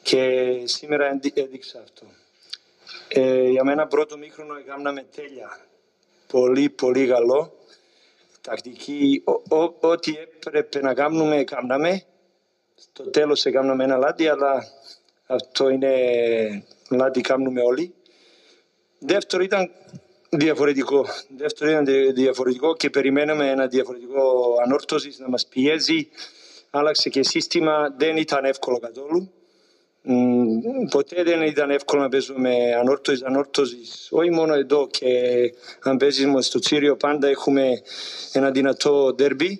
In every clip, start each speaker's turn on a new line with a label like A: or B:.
A: Και σήμερα έδειξα αυτό. Για μένα πρώτο μήχρονο έκαναμε τέλεια. Πολύ, πολύ καλό. Τακτική, ό,τι έπρεπε να κάνουμε, κάναμε. Στο τέλος έκαναμε ένα λάδι, αλλά αυτό είναι λάδι κάνουμε όλοι. Δεύτερο ήταν διαφορετικό και περιμέναμε ένα διαφορετικό ανόρθωσης να μας πιέζει. Άλλαξε και σύστημα, δεν ήταν εύκολο καθόλου. Ποτέ δεν ήταν εύκολο να παίζουμε ανόρθωσης. Όχι μόνο εδώ, και αν παίζουμε στο Τσίριο πάντα έχουμε ένα δυνατό ντέρμπι.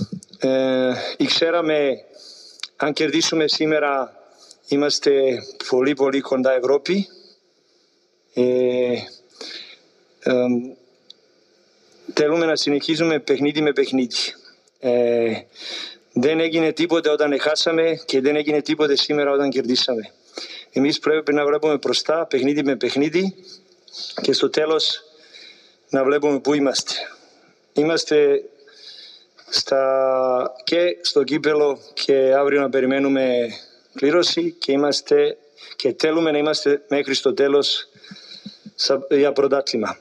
A: Ξέραμε, αν κερδίσουμε σήμερα, είμαστε πολύ πολύ κοντά Ευρώπη. Θέλουμε να συνεχίζουμε παιχνίδι με παιχνίδι. Δεν έγινε τίποτε όταν χάσαμε και δεν έγινε τίποτε σήμερα όταν κερδίσαμε. Εμείς πρέπει να βλέπουμε μπροστά παιχνίδι με παιχνίδι και στο τέλος να βλέπουμε πού είμαστε. Είμαστε και στο κύπελο και αύριο να περιμένουμε κλήρωση και θέλουμε να είμαστε μέχρι στο τέλος για πρωτάθλημα.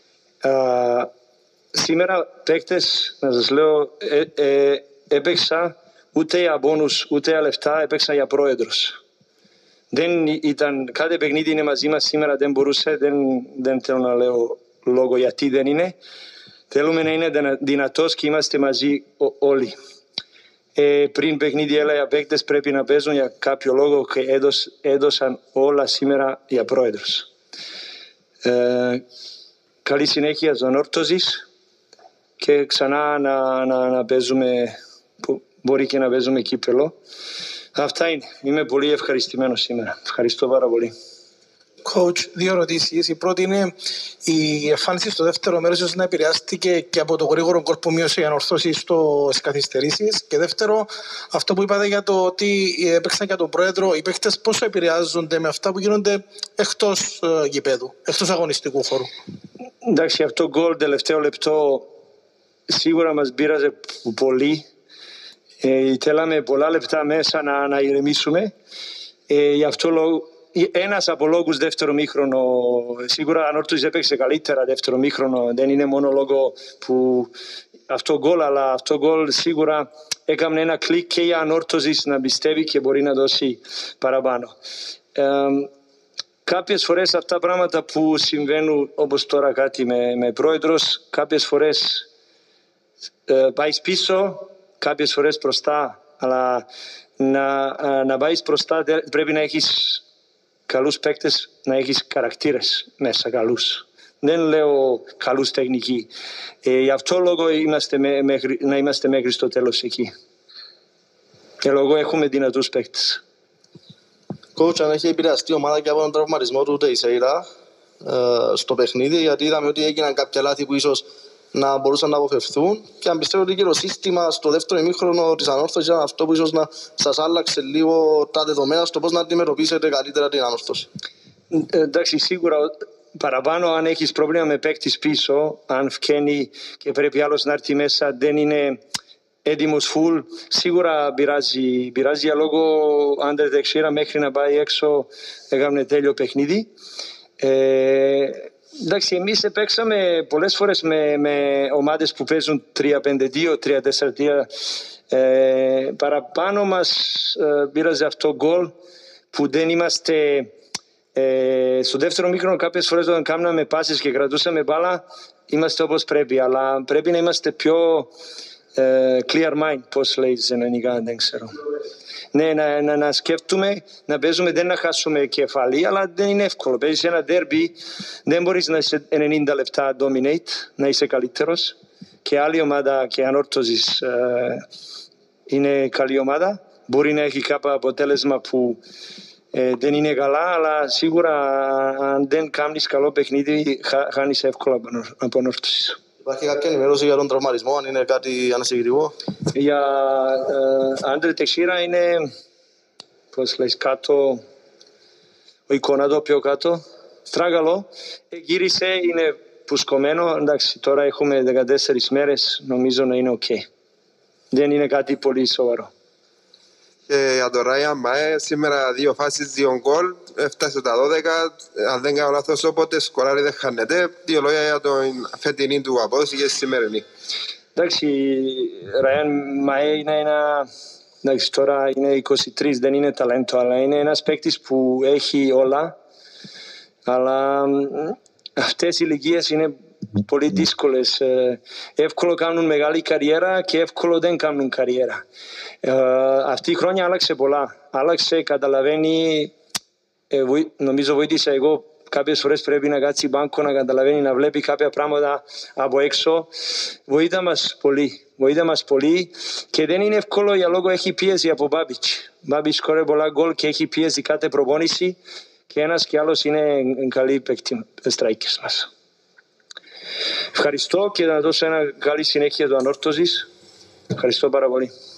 A: Σήμερα παίκτες, να σας λέω, έπαιξα ούτε για πόνους ούτε για λεφτά, έπαιξα για πρόεδρος. Δεν ήταν, κάθε παιχνίδι είναι μαζί μας σήμερα, δεν μπορούσε, δεν θέλω να λέω λόγο γιατί δεν είναι. Θέλουμε να είναι δυνατός και είμαστε μαζί όλοι. Πριν παιχνίδι έλεγα παίκτες πρέπει να παίζουν για κάποιο λόγο και έδωσαν όλα σήμερα για πρόεδρος. Καλή συνέχεια στον Ανόρθωσης και ξανά να παίζουμε, μπορεί και να παίζουμε κύπελο. Αυτά είναι. Είμαι πολύ ευχαριστημένος σήμερα. Ευχαριστώ πάρα πολύ.
B: Coach, δύο ερωτήσεις. Η πρώτη είναι η εμφάνιση στο δεύτερο μέρος ίσως να επηρεάστηκε και από το γρήγορο γκολ που μείωσε η Ανόρθωση στις καθυστερήσεις. Και δεύτερο, αυτό που είπατε για το ότι έπαιξαν για τον πρόεδρο, οι παίκτες πόσο επηρεάζονται με αυτά που γίνονται εκτός γηπέδου, εκτός αγωνιστικού χώρου.
A: Εντάξει, αυτό γκολ τελευταίο λεπτό σίγουρα μας πείραζε πολύ. Θέλαμε πολλά λεπτά μέσα να ηρεμήσουμε. Γι' αυτό ένας από λόγους δεύτερο μήχρονο, σίγουρα Ανόρθωσης έπαιξε καλύτερα δεύτερο μήχρονο, δεν είναι μόνο λόγο που αυτό γκολ, αλλά αυτό γκολ σίγουρα έκανε ένα κλικ και για Ανόρθωσης να πιστεύει και μπορεί να δώσει παραπάνω. Κάποιες φορές αυτά πράγματα που συμβαίνουν, όπως τώρα κάτι με πρόεδρος, κάποιες φορές πάει πίσω, κάποιες φορές μπροστά, αλλά να πάει μπροστά πρέπει να έχεις καλούς παίκτες, να έχεις χαρακτήρες μέσα καλούς. Δεν λέω καλούς τεχνικοί. Γι' αυτό λόγο να είμαστε μέχρι στο τέλος εκεί. Και λόγω έχουμε δυνατούς παίκτες.
C: Coach, αν έχει επηρεαστεί η ομάδα και από τον τραυματισμό του Τεϊσέιρα στο παιχνίδι, γιατί είδαμε ότι έγιναν κάποια λάθη που ίσως να μπορούσαν να αποφευθούν, και αν πιστεύω ότι και το σύστημα στο δεύτερο ημίχρονο της Ανόρθωσης ήταν αυτό που ίσως να σας άλλαξε λίγο τα δεδομένα στο πώς να αντιμετωπίσετε καλύτερα την Ανόρθωση.
A: Εντάξει, σίγουρα παραπάνω αν έχεις πρόβλημα με παίκτης πίσω, αν φκένει και πρέπει άλλος να έρθει μέσα, δεν είναι έτοιμος φουλ, σίγουρα πειράζει για λόγω Άντρε Τεξίρα μέχρι να πάει έξω έκαμε τέλειο παιχνίδι. Εντάξει, εμείς παίξαμε πολλές φορές με ομάδες που παίζουν 3-5-2, 3-4-3. Παραπάνω μας πήραζε αυτό γκολ που δεν είμαστε... στο δεύτερο μήχρονο κάποιες φορές όταν κάναμε πάσες και κρατούσαμε μπάλα είμαστε όπως πρέπει, αλλά πρέπει να είμαστε πιο clear mind, πώς λέει σε ελληνικά, δεν ξέρω. Ναι, να σκέφτουμε, να παίζουμε, δεν να χάσουμε κεφάλι, αλλά δεν είναι εύκολο. Παίζεις ένα derby, δεν μπορείς να είσαι 90 λεπτά dominate, να είσαι καλύτερος. Και άλλη ομάδα και Ανόρθωσης είναι καλή ομάδα. Μπορεί να έχει κάποιο αποτέλεσμα που δεν είναι καλά, αλλά σίγουρα αν δεν κάνεις καλό παιχνίδι, χάνεις εύκολα από Ανόρθωσης.
C: Υπάρχει κάποια ενημέρωση για τον τραυματισμό, αν είναι κάτι ανησυχητικό?
A: Για Άντρε Τεξίρα είναι, πώς λες, κάτω, ο εικόνα το πιο κάτω, στράγγαλο, γύρισε, είναι πουσκωμένο, εντάξει, τώρα έχουμε 14 μέρες, νομίζω να είναι ok. Δεν είναι κάτι πολύ σοβαρό.
D: Και για τον Ράιαν Μαέ, σήμερα 2 φάσεις, 2 γκολ, έφτασε τα 12. Αν δεν κάνω λάθος, όποτε σκοράρει δεν χάνεται. 2 λόγια για τον φετινή του απόδοση και σημερινή.
A: Εντάξει, Ράιαν Μαέ είναι ένα. Εντάξει, τώρα είναι 23, δεν είναι ταλέντο, αλλά είναι ένας παίκτης που έχει όλα. Αλλά αυτές οι ηλικίες είναι πολύ δύσκολες. Εύκολο κάνουν μεγάλη καριέρα και εύκολο δεν κάνουν καριέρα. Αυτή η χρόνια άλλαξε πολλά. Άλλαξε, καταλαβαίνει, νομίζω βοήθησα εγώ. Κάποιες φορές πρέπει να κάτσει μπάνκο, να καταλαβαίνει, να βλέπει κάποια πράγματα από έξω. Βοήθα μας πολύ και δεν είναι εύκολο για λόγω έχει πίεση από Μπάμπιτς. Μπάμπιτς σκόρε πολλά γκολ και έχει πίεση κάθε προπόνηση και ένας και άλλος είναι καλοί στράικερς μας. Ευχαριστώ και να δώσω ένα καλή συνέχεια του Ανόρθωσης. Ευχαριστώ πάρα πολύ.